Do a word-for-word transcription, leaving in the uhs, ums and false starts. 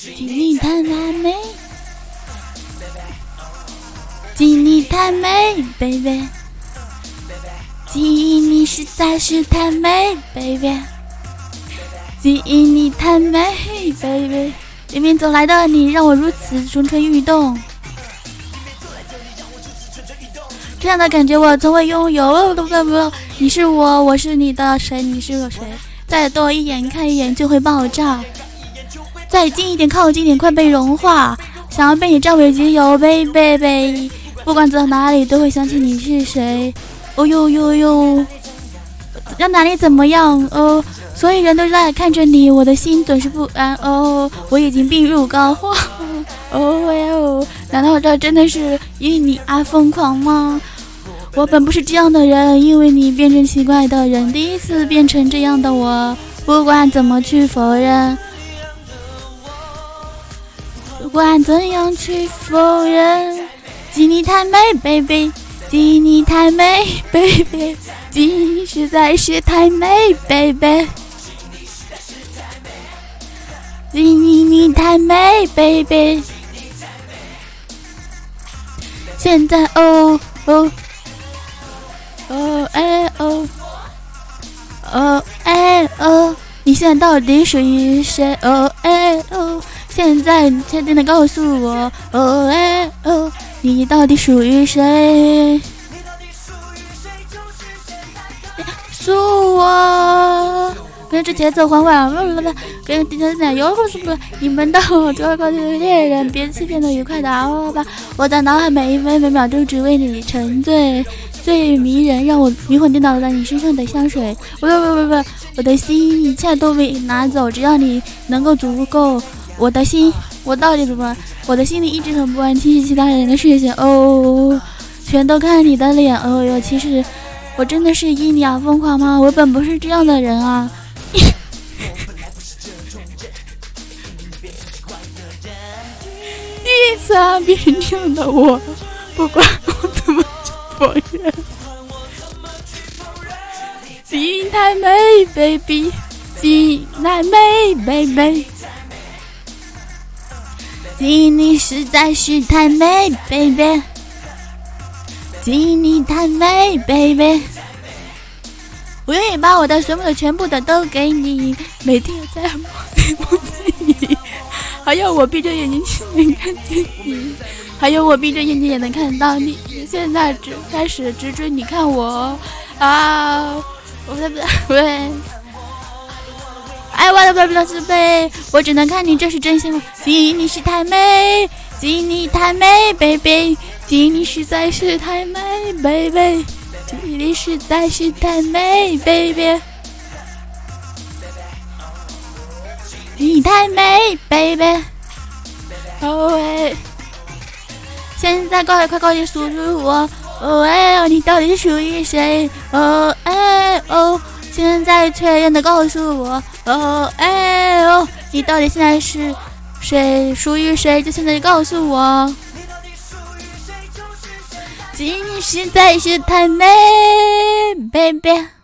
吉你太美，吉你太美 ，baby。吉你实在是太美 ，baby。吉你太美 ，baby。迎面走来的你，让我如此蠢蠢欲动。这样的感觉我从未拥有。不不不，你是我，我是你的谁？你是我谁？再多一眼看一眼就会爆炸。再近一点，靠近一点，快被融化。想要被你占为己有 ，baby。不管走到哪里，都会想起你是谁。哦呦呦呦，让哪里怎么样？哦，所有人都在看着你，我的心总是不安。哦，我已经病入膏肓。哦喂哦，难道这真的是因你而疯狂吗？我本不是这样的人，因为你变成奇怪的人，第一次变成这样的我，不管怎么去否认，不管怎样去否认，吉你太美 baby， 吉你太美 baby， 吉你实在是太美 baby， 吉你你太美 baby。现在哦哦哦哎哦哦哎哦，你现在到底属于谁？哦哎哦，现在确定的告诉我，哦哎哦，你到底属于谁？属我。跟着节奏缓缓，跟地球奶油不不，你们到我最高级的猎人，别欺骗的愉快的熬吧！我的脑海每一分每秒都只为你沉醉，最迷人让我迷魂颠倒在你身上的香水。不不不不不，我的心一切都被拿走，只要你能够足够。我的心，我到底怎么？我的心里一直很不安，其实其他人的视线哦，全都看你的脸。哦哟，其实我真的是因你而疯狂吗？我本不是这样的人啊！第一次啊，变成这样的我，不管我怎么去否认。吉太美 baby， 吉太美 baby， 吉你实在是太美 baby， 吉你太美 baby。我愿意把我的所有的全部的都给你，每天在梦里梦见你，还有我闭着眼睛也能看见你，还有我闭着眼睛也能看到你。现在只开始直追你看我啊！我不不对，爱我的不不是悲，我只能看你，这是真心话。吉你是太美，吉你太美 baby， 吉你实在是太美 baby。吉你实在是太美 baby， 你太美 baby， 哦喂，现在快快快点诉诉我，哦哎，你到底是属于谁？哦哎哦，现在确认的告诉我，哦哎哦，你到底现在是谁？属于谁？就现在就告诉我。吉你实在是太美 baby。